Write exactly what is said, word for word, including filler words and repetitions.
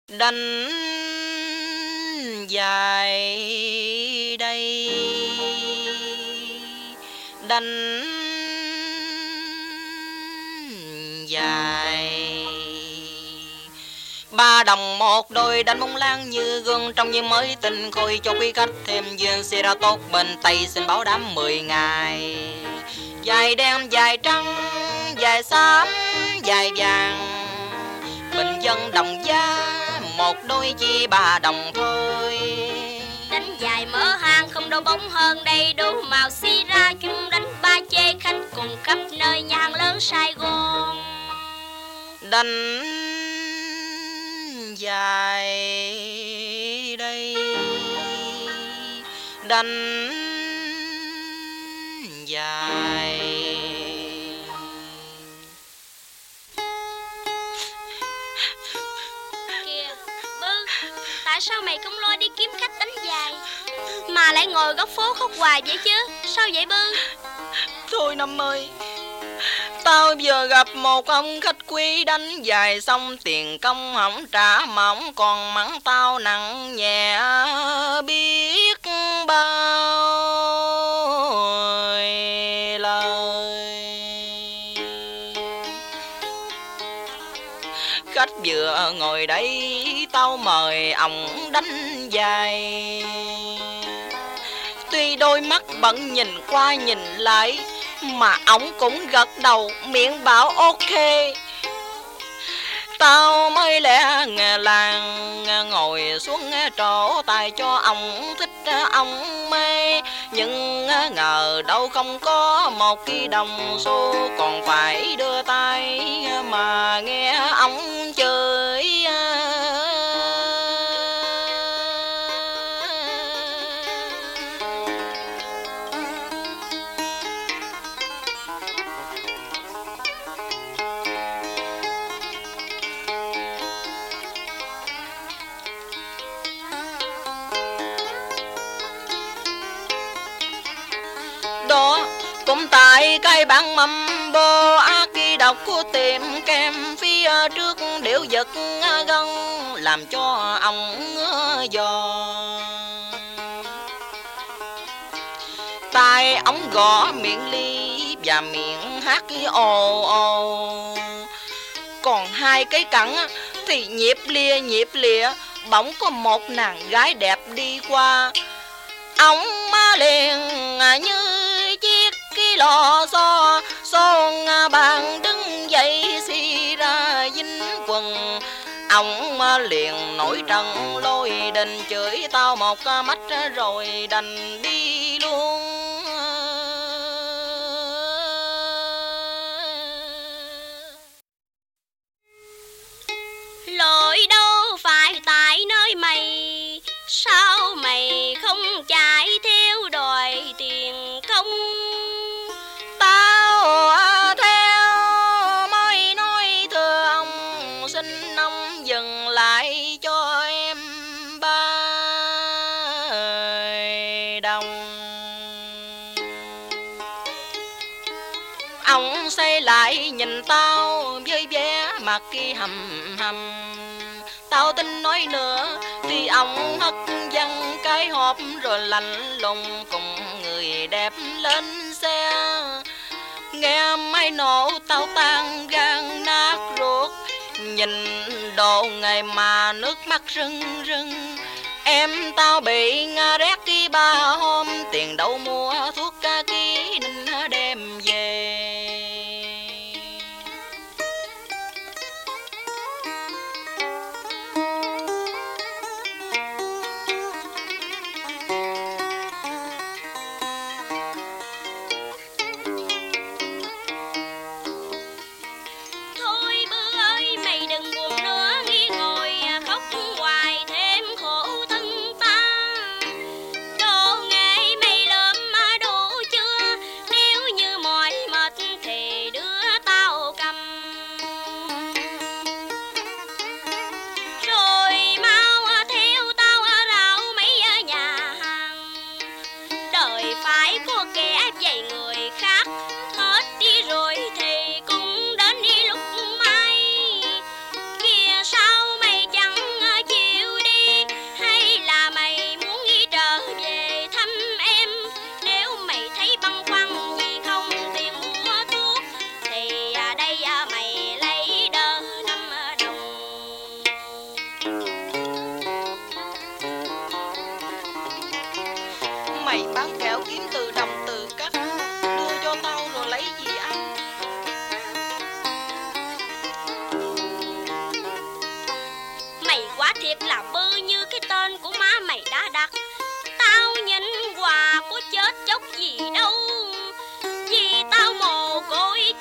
Đánh dài đây, đánh dài. Ba đồng một đôi đánh bóng lan như gương, trông như mới tinh khôi cho quý khách thêm duyên. Xe ra tốt bên Tây xin bảo đảm mười ngày. Dài đen dài trắng dài xám dài vàng, bình dân đồng giá một đôi chi ba đồng thôi. Đánh dài mở hàng không đâu bóng hơn đây, đủ màu xi ra chung đánh ba chê khách cùng khắp nơi nhà hàng lớn Sài Gòn. Đánh dài đây, đánh dài. Kìa Bư, tại sao mày không lôi đi kiếm khách đánh dài mà lại ngồi góc phố khóc hoài vậy chứ? Sao vậy Bư? Thôi Năm ơi, tao vừa gặp một ông khách quý đánh dài xong tiền công hổng trả mà ổng còn mắng tao nặng nhẹ biết bao lời. Khách vừa ngồi đây tao mời ổng đánh dài, tuy đôi mắt bận nhìn qua nhìn lại mà ổng cũng gật đầu miệng bảo ok. Tao mới lẽ làng ngồi xuống trổ tài cho ổng thích ổng mê, nhưng ngờ đâu không có một cái đồng xu, còn phải đưa tay mà nghe ổng chửi. Đó cũng tại cái bản mâm bô ác kỳ độc của tiệm kem phía trước điệu giật gân làm cho ông ngứa giò. Tai ống gõ miệng ly và miệng hát cái ồ ồ, còn hai cái cẳng thì nhịp lia nhịp lịa. Bỗng có một nàng gái đẹp đi qua, ông má liền như chiếc cái lò xo son bàn đứng dậy xì ra dính quần. Ông liền nổi trận lôi đình chửi tao một mắt rồi đành đi luôn. Lỗi đâu phải tại nơi mày, sao mày không chạy theo đòi tiền công? Tao theo mới nói thưa ông, xin ông dừng lại cho em ba đồng. Ông xây lại nhìn tao với vẻ mặt kia hầm hầm. Tao tin nói nữa thì ông hất văng cái hộp rồi lạnh lùng cùng người đẹp lên xe. Nghe máy nổ tao tan gan nát ruột, nhìn đồ ngày mà nước mắt rưng rưng. Em tao bị ngã rét đi ba hôm, tiền đâu mua thuốc ca ký nên đem về. Thôi Bư ơi mày đừng buồn nữa, nghĩ ngồi khóc hoài thêm khổ thân ta. Đồ nghề mày lượm đủ thiệt là bư như cái tên của má mày đã đặt. Tao nhìn hoài có chết chốc gì đâu, vì tao mồ côi